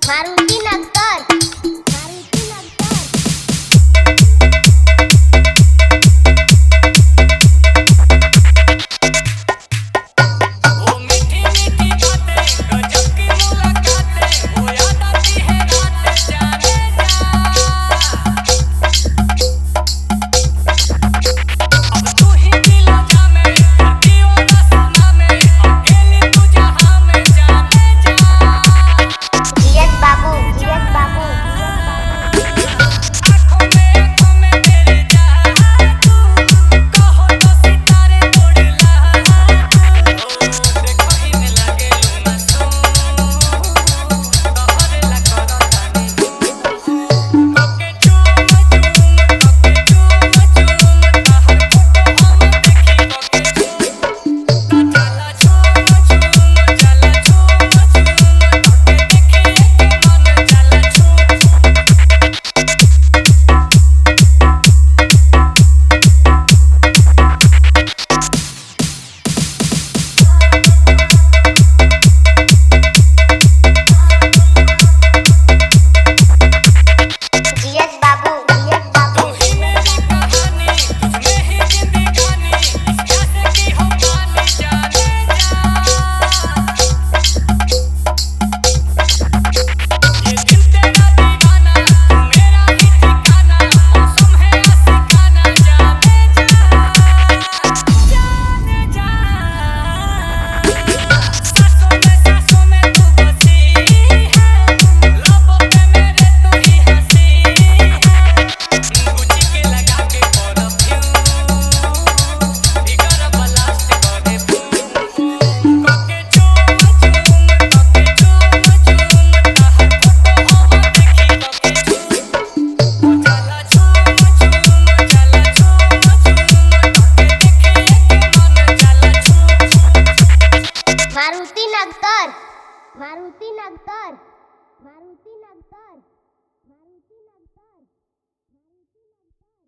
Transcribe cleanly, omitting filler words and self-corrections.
मारुति नगर मारुति नगर। वो मीठी मीठी बातें गजब की मुलाकातें वो याद आती है रात जाने जा। अब तू ही दिला जा मैं करती हो ना सुना मैं अकेली तू जहां में जाने जा। जीएस बाबू जीएस बाबू। आँखों में तेरे जादू कहो तो सितारे तोड़ ला तू। देखो इन लगे मासूम तोहरे ला करो तानी कोके चूम चूम कोके चूम चूम तहर फोटो हम देखी कोके चूम चला चूम चूम चला चूम चूम तोके देखिए के मन चला चूम। जीएस बाबू जीएस बाबू। तू ही मेरी कहानी तुझ में ही जिंदगानी कैसे की हो पानी जाने जा। ये दिल तेरा दीवाना तू मेरा ही ठिकाना मौसम है आशिकाना जाने जा जाने जा। सांसों में तू बसी है लबों पे मेरे तू ही हंसी है। गुची के लगा के परफ्यूम इगर ब्लास्ट करे बूम कोके चूम चूम कोके चूम चूम तहर फोटो हम देखी कोके चूम चला चूम चूम चला चूम चूम तोके देखिए के मन चला चूम। मारुति नगर मारुति नगर मारुति नगर मारुति नगर मारुति नगर।